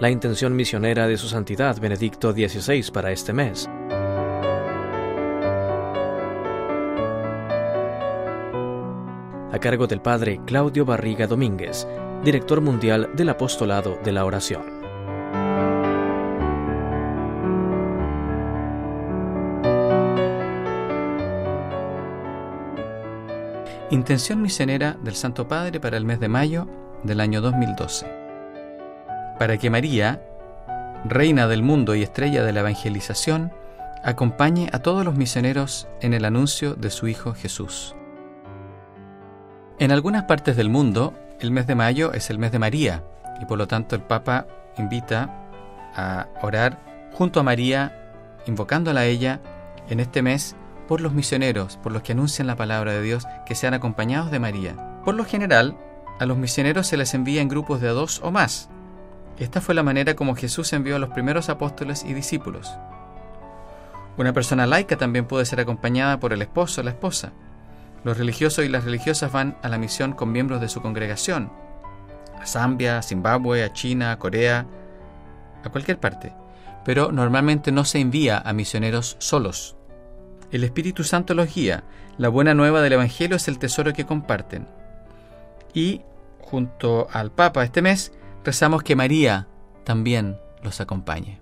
la intención misionera de su santidad Benedicto XVI para este mes. A cargo del padre Claudio Barriga Domínguez, director mundial del Apostolado de la Oración. Intención misionera del Santo Padre para el mes de mayo del año 2012. Para que María, reina del mundo y estrella de la evangelización, acompañe a todos los misioneros en el anuncio de su Hijo Jesús. En algunas partes del mundo, el mes de mayo es el mes de María, y por lo tanto el Papa invita a orar junto a María, invocándola a ella en este mes, por los misioneros, por los que anuncian la palabra de Dios, que sean acompañados de María. Por lo general, a los misioneros se les envía en grupos de 2 o más. Esta fue la manera como Jesús envió a los primeros apóstoles y discípulos. Una persona laica también puede ser acompañada por el esposo o la esposa. Los religiosos y las religiosas van a la misión con miembros de su congregación, a Zambia, a Zimbabue, a China, a Corea, a cualquier parte. Pero normalmente no se envía a misioneros solos. El Espíritu Santo los guía. La buena nueva del Evangelio es el tesoro que comparten. Y, junto al Papa este mes, rezamos que María también los acompañe.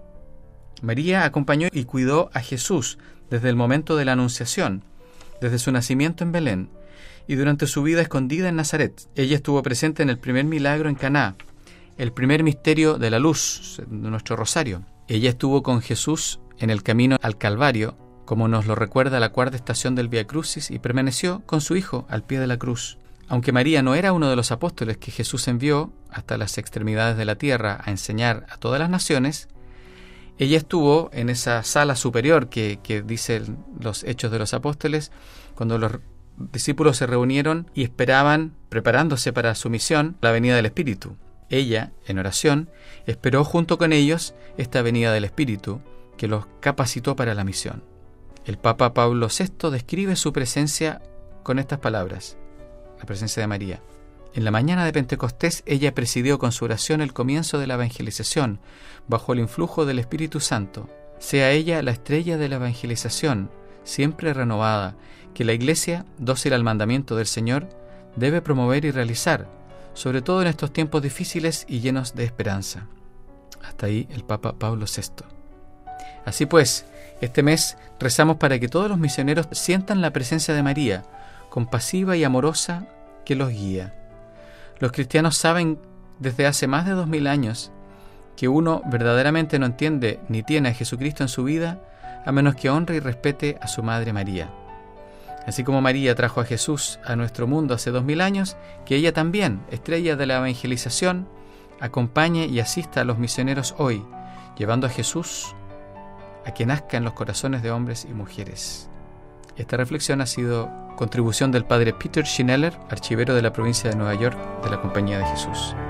María acompañó y cuidó a Jesús desde el momento de la Anunciación, desde su nacimiento en Belén, y durante su vida escondida en Nazaret. Ella estuvo presente en el primer milagro en Caná, el primer misterio de la luz de nuestro rosario. Ella estuvo con Jesús en el camino al Calvario, como nos lo recuerda la 4ª estación del Vía Crucis, y permaneció con su Hijo al pie de la cruz. Aunque María no era uno de los apóstoles que Jesús envió hasta las extremidades de la tierra a enseñar a todas las naciones, ella estuvo en esa sala superior que dicen los Hechos de los Apóstoles, cuando los discípulos se reunieron y esperaban, preparándose para su misión, la venida del Espíritu. Ella, en oración, esperó junto con ellos esta venida del Espíritu, que los capacitó para la misión. El Papa Pablo VI describe su presencia con estas palabras, la presencia de María. En la mañana de Pentecostés, ella presidió con su oración el comienzo de la evangelización, bajo el influjo del Espíritu Santo. Sea ella la estrella de la evangelización, siempre renovada, que la Iglesia, dócil al mandamiento del Señor, debe promover y realizar, sobre todo en estos tiempos difíciles y llenos de esperanza. Hasta ahí el Papa Pablo VI. Así pues, este mes rezamos para que todos los misioneros sientan la presencia de María, compasiva y amorosa, que los guía. Los cristianos saben desde hace más de 2000 años que uno verdaderamente no entiende ni tiene a Jesucristo en su vida a menos que honre y respete a su Madre María. Así como María trajo a Jesús a nuestro mundo hace 2000 años, que ella también, estrella de la evangelización, acompañe y asista a los misioneros hoy, llevando a Jesús a que nazca en los corazones de hombres y mujeres. Esta reflexión ha sido contribución del padre Peter Schneller, archivero de la provincia de Nueva York de la Compañía de Jesús.